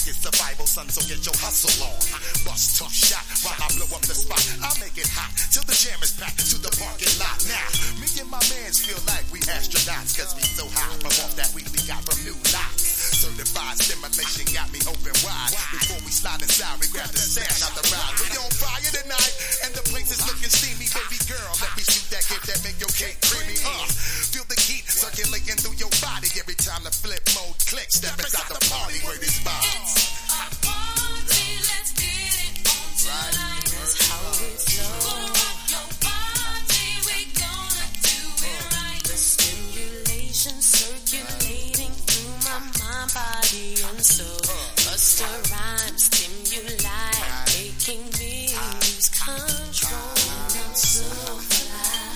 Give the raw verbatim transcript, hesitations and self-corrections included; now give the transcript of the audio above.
is survival, son, so get your hustle on. Bust two shot while I blow up the spot. I make it hot till the jam is packed to the parking lot. Now, me and my mans feel like we astronauts, cause we so high from off that weed we got from New Lots. Certified stimulation got me open wide. Before we slide inside, we grab the stash out the ride. We on fire tonight, and the place is looking steamy. Baby girl, let me shoot that gift that make your cake creamy. Uh, feel the heat circulating through your body every time the flip mode clicks. Step inside the party where this vibe. It's a party, let's get it on tonight. That's how it flows. Gonna rock your body, we gonna do it right. The stimulation circulating through my mind, body, and soul. Busta Rhymes.